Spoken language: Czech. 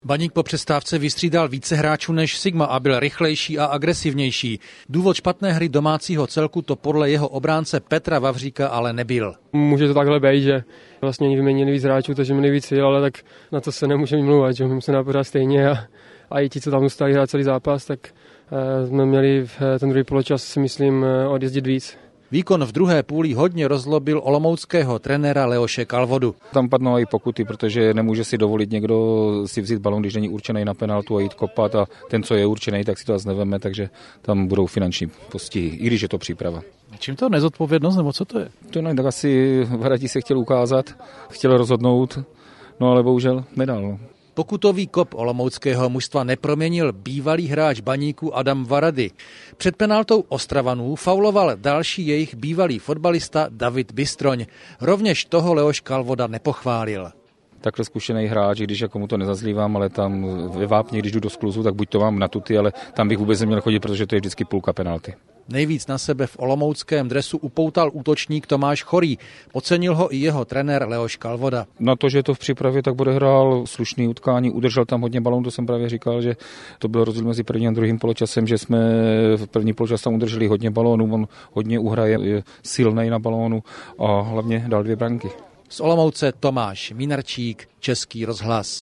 Baník po přestávce vystřídal více hráčů než Sigma a byl rychlejší a agresivnější. Důvod špatné hry domácího celku to podle jeho obránce Petra Vavříka ale nebyl. Může to takhle být, že vlastně vyměnili víc hráčů, takže měli víc sil, ale tak na to se nemůžeme mluvat, že my se pořád stejně a i ti, co tam zůstali hrát celý zápas, tak jsme měli ten druhý poločas, si myslím, odjezdit víc. Výkon v druhé půli hodně rozlobil olomouckého trenéra Leoše Kalvodu. Tam padnou i pokuty, protože nemůže si dovolit někdo si vzít balón, když není určený na penaltu a jít kopat a ten, co je určený, tak si to zase neveme, takže tam budou finanční postihy, i když je to příprava. Čím to nezodpovědnost, nebo co to je? To ne, tak asi Hradí se chtěl ukázat, chtěl rozhodnout, no ale bohužel nedal. Pokutový kop olomouckého mužstva neproměnil bývalý hráč Baníku Adam Varady. Před penaltou Ostravanů fauloval další jejich bývalý fotbalista David Bystroň. Rovněž toho Leoš Kalvoda nepochválil. Takhle zkušený hráč, když jako mu to nezazlívám, ale tam ve Vápně, když jdu do skluzu, tak buď to mám na tuty, ale tam bych vůbec neměl chodit, protože to je vždycky půlka penalty. Nejvíc na sebe v olomouckém dresu upoutal útočník Tomáš Chorý. Ocenil ho i jeho trenér Leoš Kalvoda. Na to, že je to v přípravě, tak bude hrál slušný utkání, udržel tam hodně balón, to jsem právě říkal, že to byl rozdíl mezi prvním a druhým poločasem, že jsme v první poločas tam udrželi hodně balónů, on hodně uhraje, je silnej na balónu a hlavně dal 2 branky. Z Olomouce Tomáš Mínarčík, Český rozhlas.